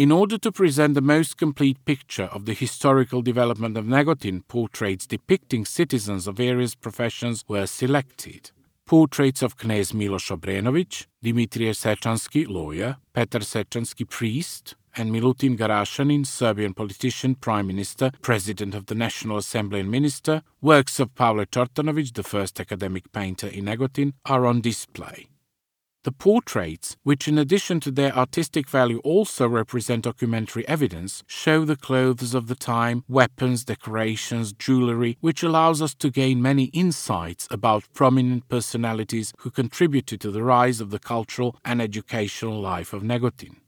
In order to present the most complete picture of the historical development of Negotin, portraits depicting citizens of various professions were selected. Portraits of Knez Miloš Obrenović, Dimitrije Sečanski, lawyer, Petar Sečanski, priest, and Milutin Garašanin, Serbian politician, prime minister, president of the National Assembly and minister, works of Pavle Čortanović, the first academic painter in Negotin, are on display. The portraits, which in addition to their artistic value also represent documentary evidence, show the clothes of the time, weapons, decorations, jewelry, which allows us to gain many insights about prominent personalities who contributed to the rise of the cultural and educational life of Negotin.